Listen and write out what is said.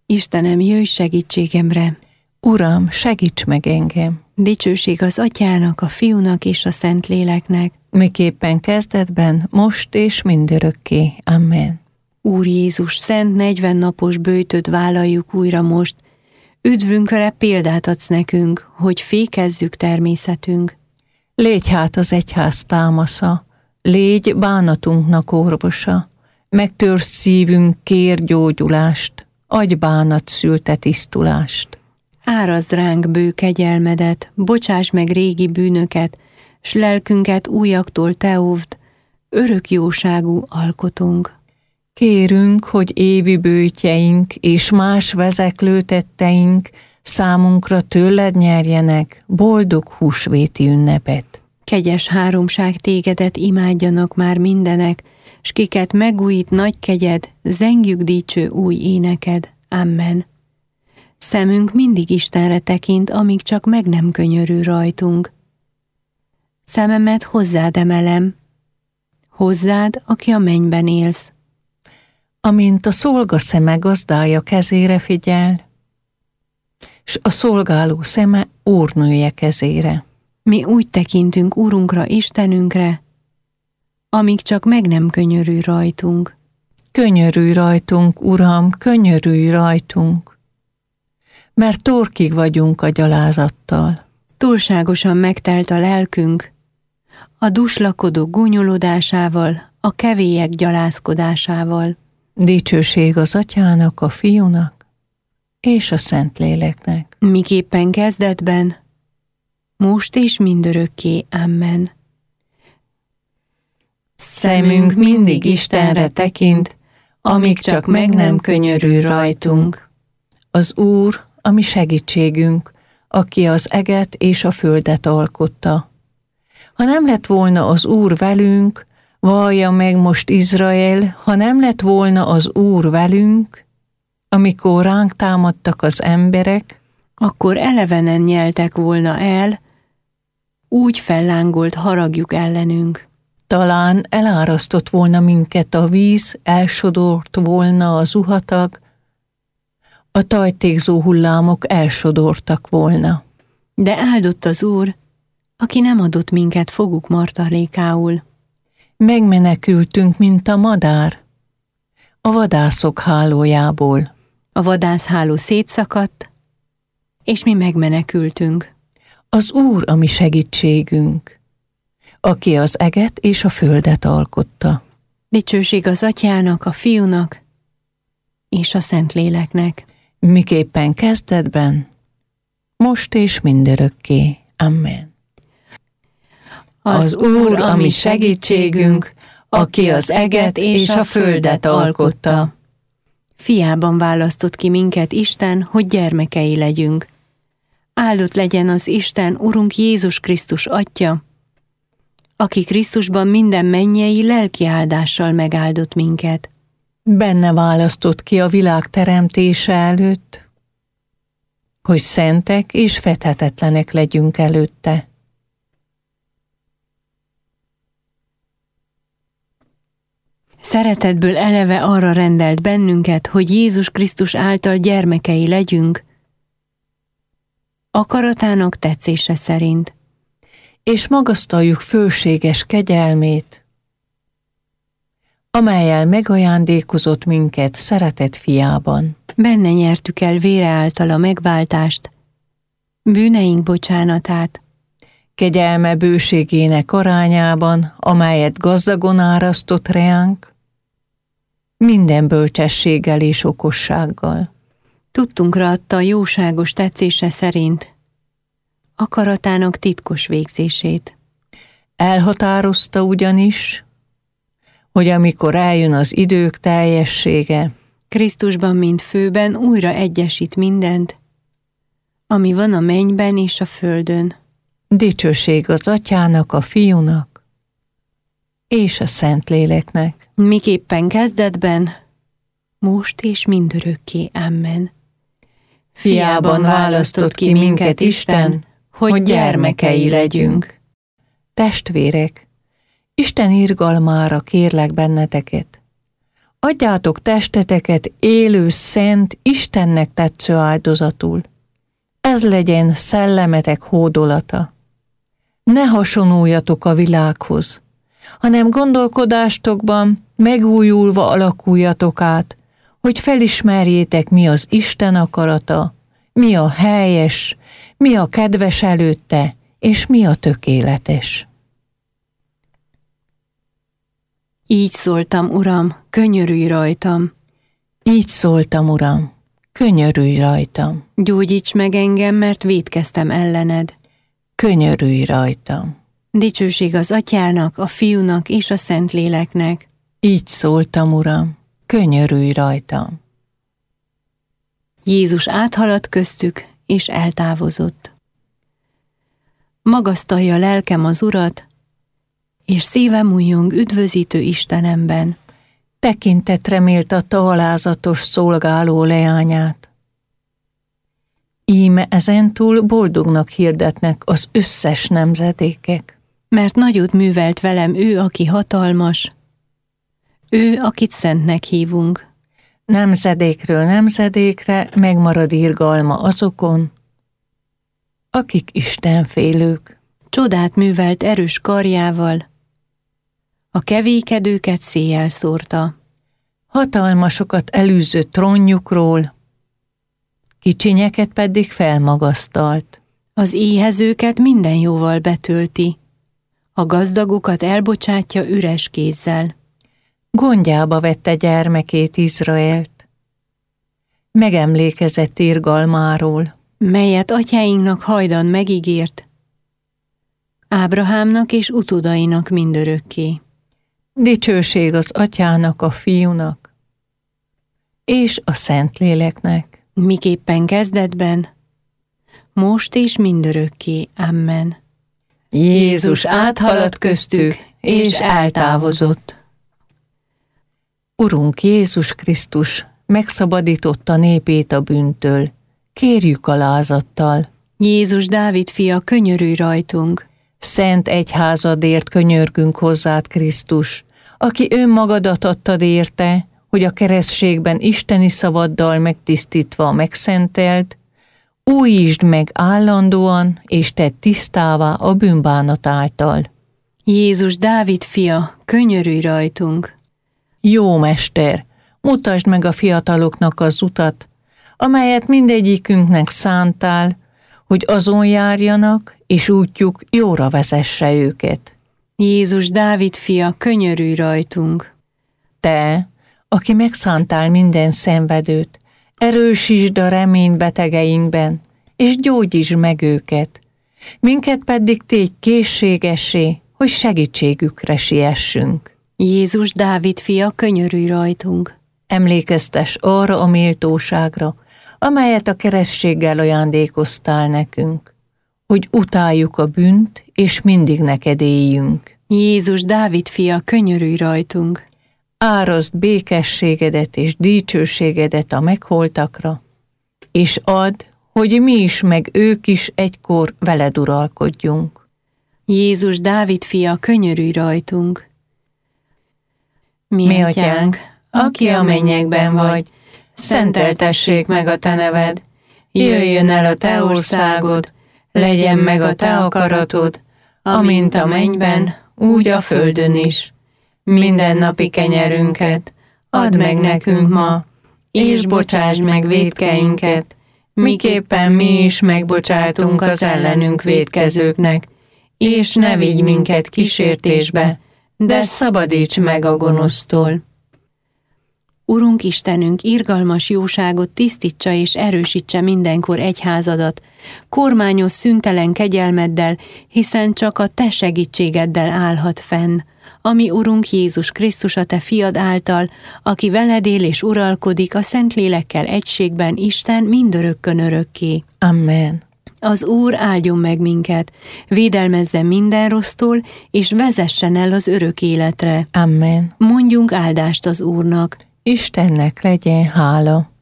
Istenem, jöjj segítségemre! Uram, segíts meg engem! Dicsőség az Atyának, a Fiúnak és a Szentléleknek, miképpen kezdetben, most és mindörökké. Amen. Úr Jézus, szent 40 napos böjtöt vállaljuk újra most. Üdvünkre példát adsz nekünk, hogy fékezzük természetünk. Légy hát az egyház támasza, légy bánatunknak orvosa, megtört szívünk kér gyógyulást, adj bánat szülte tisztulást. Árazd ránk bő kegyelmedet, bocsáss meg régi bűnöket, s lelkünket újaktól te óvd, örök jóságú alkotunk. Kérünk, hogy évi bőtjeink és más vezeklőtetteink számunkra tőled nyerjenek boldog húsvéti ünnepet. Kegyes háromság tégedet imádjanak már mindenek, s kiket megújít nagy kegyed, zengjük dicső új éneked. Amen. Szemünk mindig Istenre tekint, amíg csak meg nem könyörül rajtunk. Szememet hozzád emelem, hozzád, aki a mennyben élsz. Amint a szolga szeme gazdája kezére figyel, s a szolgáló szeme úrnője kezére. Mi úgy tekintünk Urunkra, Istenünkre, amíg csak meg nem könyörül rajtunk. Könyörülj rajtunk, Uram, könyörülj rajtunk, mert torkig vagyunk a gyalázattal. Túlságosan megtelt a lelkünk, a duslakodók gúnyolódásával, a kevélyek gyalázkodásával. Dicsőség az Atyának, a Fiúnak és a Szentléleknek. Miképpen kezdetben, most és mindörökké. Amen. Szemünk mindig Istenre tekint, amíg csak meg nem könyörül rajtunk. Az Úr, a mi segítségünk, aki az eget és a földet alkotta. Ha nem lett volna az Úr velünk, vallja meg most Izrael, ha nem lett volna az Úr velünk, amikor ránk támadtak az emberek, akkor elevenen nyeltek volna el, úgy fellángolt haragjuk ellenünk. Talán elárasztott volna minket a víz, elsodort volna a zuhatag, a tajtékzó hullámok elsodortak volna. De áldott az Úr, aki nem adott minket foguk martalékául. Megmenekültünk, mint a madár, a vadászok hálójából. A vadászháló szétszakadt, és mi megmenekültünk. Az Úr a mi segítségünk, aki az eget és a földet alkotta. Dicsőség az Atyának, a Fiúnak és a Szentléleknek. Miképpen kezdetben, most és mindörökké. Amen. Az Úr a mi segítségünk, aki az eget és a földet alkotta. Fiában választott ki minket Isten, hogy gyermekei legyünk. Áldott legyen az Isten, Urunk Jézus Krisztus Atya, aki Krisztusban minden mennyei lelki áldással megáldott minket. Benne választott ki a világ teremtése előtt, hogy szentek és fedhetetlenek legyünk előtte. Szeretetből eleve arra rendelt bennünket, hogy Jézus Krisztus által gyermekei legyünk, akaratának tetszése szerint. És magasztaljuk fölséges kegyelmét, amellyel megajándékozott minket szeretett fiában. Benne nyertük el vére által a megváltást, bűneink bocsánatát. Kegyelme bőségének arányában, amelyet gazdagon árasztott reánk, minden bölcsességgel és okossággal. Tudtunkra adta a jóságos tetszése szerint, akaratának titkos végzését. Elhatározta ugyanis, hogy amikor eljön az idők teljessége, Krisztusban, mint főben újra egyesít mindent, ami van a mennyben és a földön. Dicsőség az Atyának, a Fiúnak és a Szentléleknek. Miképpen kezdetben, most és mindörökké. Amen. Fiában választott ki minket Isten, hogy gyermekei legyünk. Testvérek, Isten irgalmára kérlek benneteket, Adjátok testeteket élő, szent, Istennek tetsző áldozatul. Ez legyen szellemetek hódolata. Ne hasonuljatok a világhoz, hanem gondolkodástokban megújulva alakuljatok át, hogy felismerjétek, mi az Isten akarata, mi a helyes, mi a kedves előtte, és mi a tökéletes. Így szóltam, Uram, könyörülj rajtam. Így szóltam, Uram, könyörülj rajtam. Gyógyíts meg engem, mert vétkeztem ellened. Könyörülj rajtam. Dicsőség az Atyának, a Fiúnak és a Szentléleknek. Így szóltam, Uram, könyörülj rajtam. Jézus áthaladt köztük, és eltávozott. Magasztalja lelkem az Urat, és szívem újjong üdvözítő Istenemben. Tekintetre méltatta alázatos szolgáló leányát. Íme ezentúl boldognak hirdetnek az összes nemzedékek. Mert nagyot művelt velem ő, aki hatalmas, ő, akit szentnek hívunk. Nemzedékről nemzedékre megmarad irgalma azokon, akik istenfélők. Csodát művelt erős karjával, a kevékedőket széjjel szórta. Hatalmasokat elűző trónjukról, kicsinyeket pedig felmagasztalt. Az éhezőket minden jóval betölti, a gazdagokat elbocsátja üres kézzel. Gondjába vette gyermekét, Izraelt. Megemlékezett irgalmáról, melyet atyáinknak hajdan megígért, Ábrahámnak és utódainak mindörökké. Dicsőség az Atyának, a Fiúnak és a Szentléleknek. Miképpen kezdetben, most és mindörökké. Amen. Jézus áthaladt köztük, és eltávozott. Urunk Jézus Krisztus megszabadította népét a bűntől. Kérjük alázattal. Jézus Dávid fia, könyörülj rajtunk. Szent egyházadért könyörgünk hozzád, Krisztus, aki önmagadat adtad érte, hogy a keresztségben isteni szavaddal megtisztítva megszentelt, újítsd meg állandóan, és tedd tisztává a bűnbánat által. Jézus Dávid fia, könyörülj rajtunk. Jó Mester, mutasd meg a fiataloknak az utat, amelyet mindegyikünknek szántál, hogy azon járjanak, és útjuk jóra vezesse őket. Jézus Dávid fia, könyörülj rajtunk. Te, aki megszántál minden szenvedőt, erősítsd a remény betegeinkben, és gyógyítsd meg őket. Minket pedig tégy készségessé, hogy segítségükre siessünk. Jézus Dávid fia, könyörülj rajtunk. Emlékeztess arra a méltóságra, amelyet a keresztséggel ajándékoztál nekünk, hogy utáljuk a bűnt, és mindig neked éljünk. Jézus Dávid fia, könyörülj rajtunk. Áraszd békességedet és dicsőségedet a megholtakra, és add, hogy mi is meg ők is egykor veled uralkodjunk. Jézus Dávid fia, könyörülj rajtunk. Mi atyánk, aki a mennyekben vagy, szenteltessék meg a te neved, jöjjön el a te országod, legyen meg a te akaratod, amint a mennyben, úgy a földön is. Mindennapi kenyerünket add meg nekünk ma, és bocsásd meg vétkeinket, miképpen mi is megbocsátunk az ellenünk vétkezőknek, és ne vigy minket kísértésbe, de szabadíts meg a gonosztól. Urunk Istenünk, irgalmas jóságot tisztítsa és erősítse mindenkor egyházadat, kormányos szüntelen kegyelmeddel, hiszen csak a te segítségeddel állhat fenn, ami Urunk Jézus Krisztus a te fiad által, aki veled él és uralkodik a Szentlélekkel egységben, Isten mindörökkön örökké. Amen. Az Úr áldjon meg minket, védelmezzen minden rossztól, és vezessen el az örök életre. Amen. Mondjunk áldást az Úrnak. Istennek legyen hála.